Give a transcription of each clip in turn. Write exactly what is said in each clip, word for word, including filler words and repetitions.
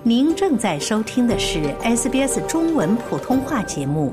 您正在收听的是 S B S 中文普通话节目。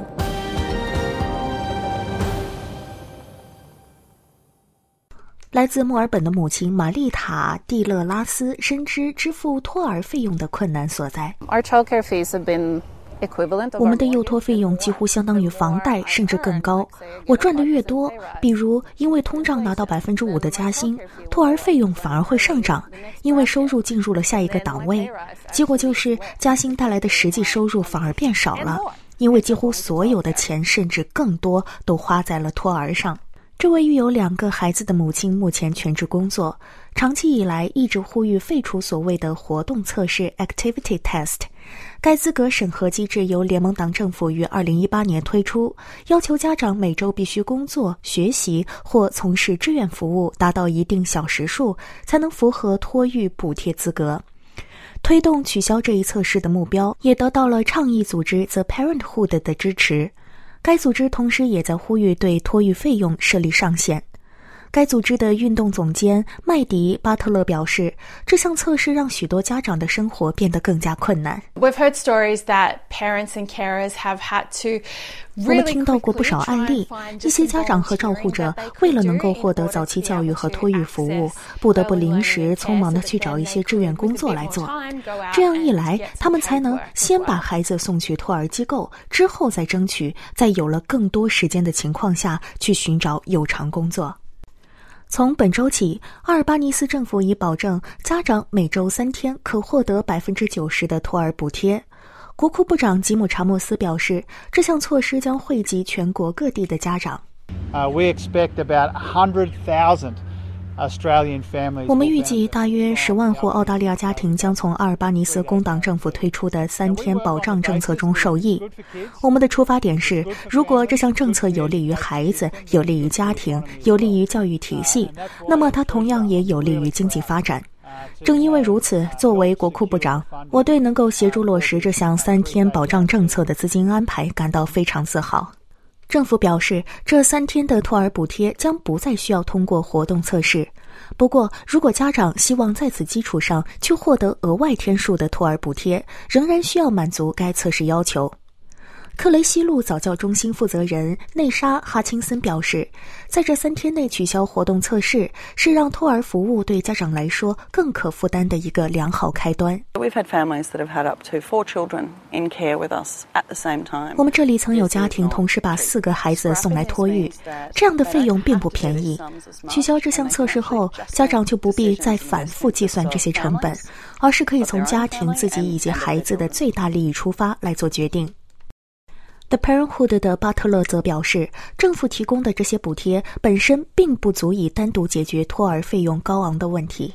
来自墨尔本的母亲玛丽塔·蒂勒拉斯深知支付托儿费用的困难所在。 Our childcare fees have been 我们的幼托费用几乎相当于房贷，甚至更高。我赚得越多，比如因为通胀拿到百分之五的加薪，托儿费用反而会上涨，因为收入进入了下一个档位。结果就是加薪带来的实际收入反而变少了，因为几乎所有的钱甚至更多都花在了托儿上。这位育有两个孩子的母亲目前全职工作，长期以来一直呼吁废除所谓的活动测试 Activity Test。该资格审核机制由联盟党政府于二零一八年推出，要求家长每周必须工作、学习或从事志愿服务达到一定小时数，才能符合托育补贴资格。推动取消这一测试的目标也得到了倡议组织 The Parenthood 的支持。该组织同时也在呼吁对托育费用设立上限。该组织的运动总监麦迪·巴特勒表示，这项测试让许多家长的生活变得更加困难。 We've heard stories that parents and carers have had to 我们听到过不少案例，一些家长和照护者为了能够获得早期教育和托育服务，不得不临时匆忙地去找一些志愿工作来做。这样一来，他们才能先把孩子送去托儿机构，之后再争取在有了更多时间的情况下去寻找有偿工作。从本周起，阿尔巴尼斯政府已保证家长每周三天可获得 百分之九十 的托儿补贴。国库部长吉姆·查莫斯表示，这项措施将惠及全国各地的家长。 Uh, we expect about one hundred thousand Australian families. 我们预计大约十万户澳大利亚家庭将从阿尔巴尼斯工党政府推出的三天保障政策中受益。我们的出发点是，如果这项政策有利于孩子，有利于家庭，有利于教育体系，那么它同样也有利于经济发展。正因为如此，作为国库部长，我对能够协助落实这项三天保障政策的资金安排感到非常自豪。政府表示，这三天的托儿补贴将不再需要通过活动测试。不过，如果家长希望在此基础上去获得额外天数的托儿补贴，仍然需要满足该测试要求。克雷西路早教中心负责人内莎·哈钦森表示，在这三天内取消活动测试是让托儿服务对家长来说更可负担的一个良好开端。 We've had families that have had up to four children in care with us at the same time. 我们这里曾有家庭同时把四个孩子送来托育，这样的费用并不便宜。取消这项测试后，家长就不必再反复计算这些成本，而是可以从家庭自己以及孩子的最大利益出发来做决定。The Parenthood 的巴特勒则表示，政府提供的这些补贴本身并不足以单独解决托儿费用高昂的问题。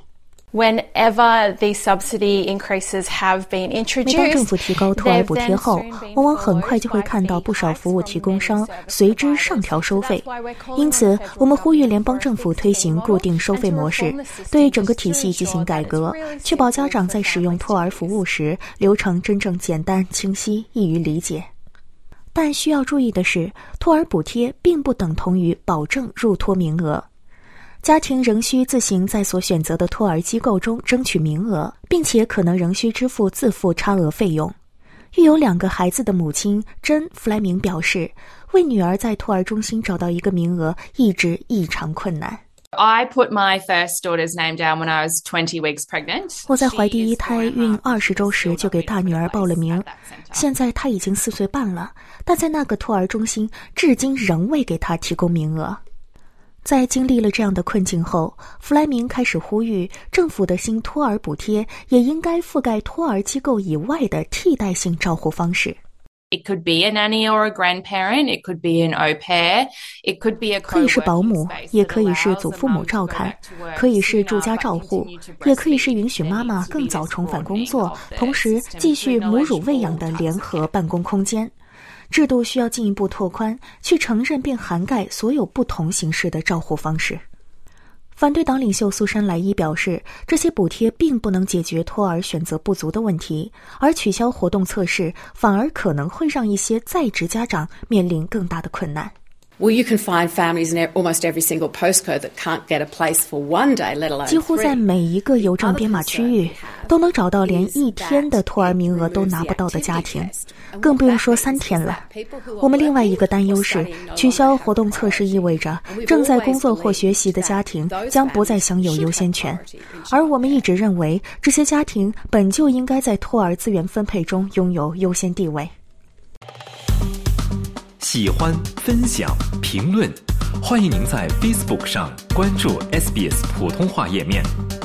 Whenever these subsidy increases have been introduced, 每当政府提高托儿补贴后，往往很快就会看到不少服务提供商随之上调收费。因此，我们呼吁联邦政府推行固定收费模式，对整个体系进行改革，确保家长在使用托儿服务时，流程真正简单、清晰、易于理解。但需要注意的是，托儿补贴并不等同于保证入托名额。家庭仍需自行在所选择的托儿机构中争取名额，并且可能仍需支付自付差额费用。育有两个孩子的母亲珍·弗莱明表示，为女儿在托儿中心找到一个名额一直异常困难。 I put my first daughter's name down when I was twenty weeks pregnant. 我在怀第一胎孕二十周时就给大女儿报了名，现在她已经四岁半了，但在那个托儿中心至今仍未给她提供名额。在经历了这样的困境后，弗莱明开始呼吁政府的新托儿补贴也应该覆盖托儿机构以外的替代性照护方式。 It could be a nanny or a grandparent. It could be an au pair. It could be a 可以是保姆，也可以是祖父母照看，可以是住家照护，也可以是允许妈妈更早重返工作，同时继续母乳喂养的联合办公空间。制度需要进一步拓宽，去承认并涵盖所有不同形式的照护方式。反对党领袖苏珊·莱伊表示，这些补贴并不能解决托儿选择不足的问题，而取消活动测试反而可能会让一些在职家长面临更大的困难。 Well, you can find families in almost every single postcode that can't get a place for one day, let alone three. 几乎在每一个邮政编码区域都能找到连一天的托儿名额都拿不到的家庭，更不用说三天了。我们另外一个担忧是，取消活动测试意味着正在工作或学习的家庭将不再享有优先权，而我们一直认为这些家庭本就应该在托儿资源分配中拥有优先地位。 喜欢、分享、评论，欢迎您在 Facebook 上关注 S B S 普通话页面。